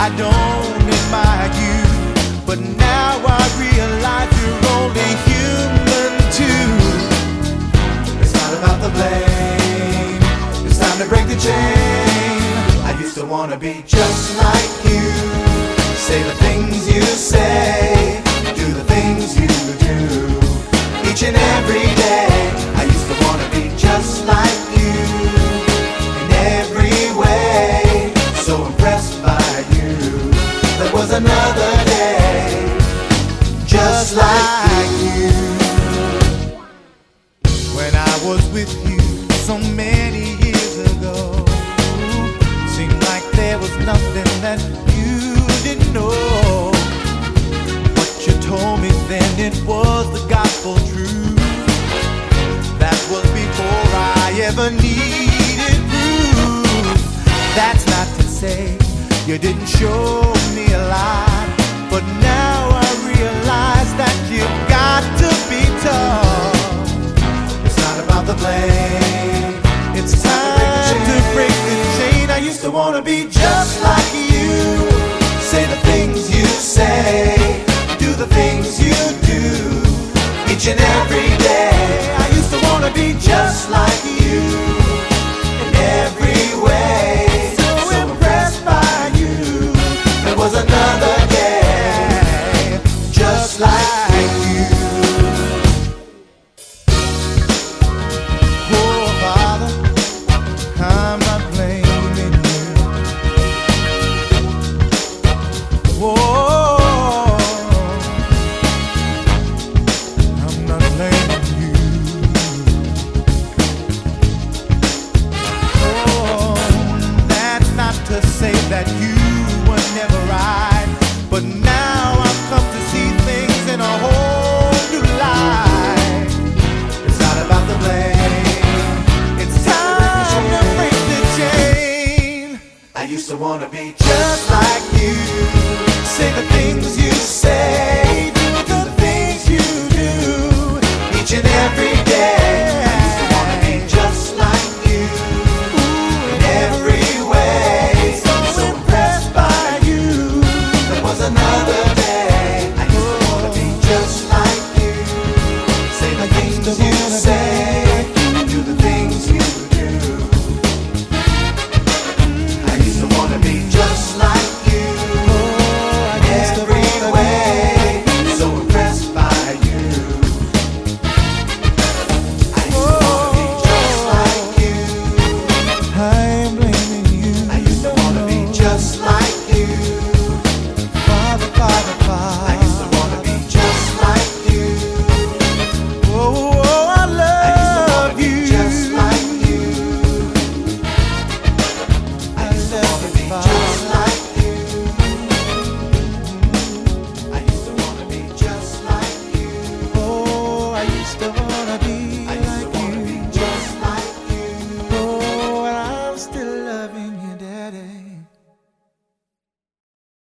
I don't admire you, but now I realize you're only human too. It's not about the blame, it's time to break the chain. I used to wanna be just like you, say the things you say, do the things you do, each and every day. I used to wanna be just like you in every way, so impressed by you. There was another day, just like you. When I was with you so many years ago, seemed like there was nothing that you didn't know. What you told me then, it was the gospel truth. That was before I ever needed proof. That's not to say you didn't show me a lot, but now I realize that you've got to be tough. It's not about the blame, it's time to break the chain. I used to wanna be just like you, say the things you say, do the things you do, each and every day. I used to wanna be just like you in every way, so impressed by you. There was another day, just like you. Oh, Father, I'm not blaming you. Oh, I'm not blaming you. Oh, that's not to say that you were never right, but now I've come to see things in a whole new light. It's not about the blame, it's time to break the chain. I used to wanna be